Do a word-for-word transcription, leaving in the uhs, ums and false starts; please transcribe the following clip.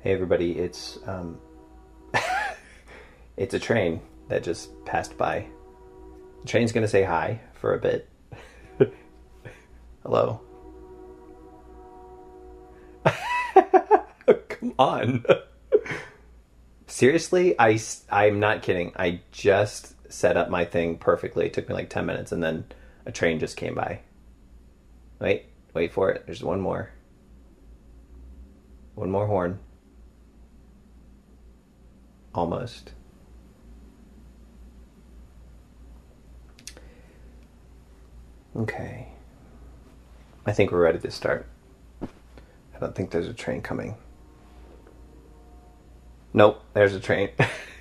Hey everybody, it's um, it's a train that just passed by. The train's gonna say hi for a bit. Hello. Come on. Seriously, I, I'm not kidding. I just set up my thing perfectly. It took me like ten minutes and then a train just came by. Wait, wait for it. There's one more. One more horn. Almost. Okay. I think we're ready to start. I don't think there's a train coming. Nope, there's a train.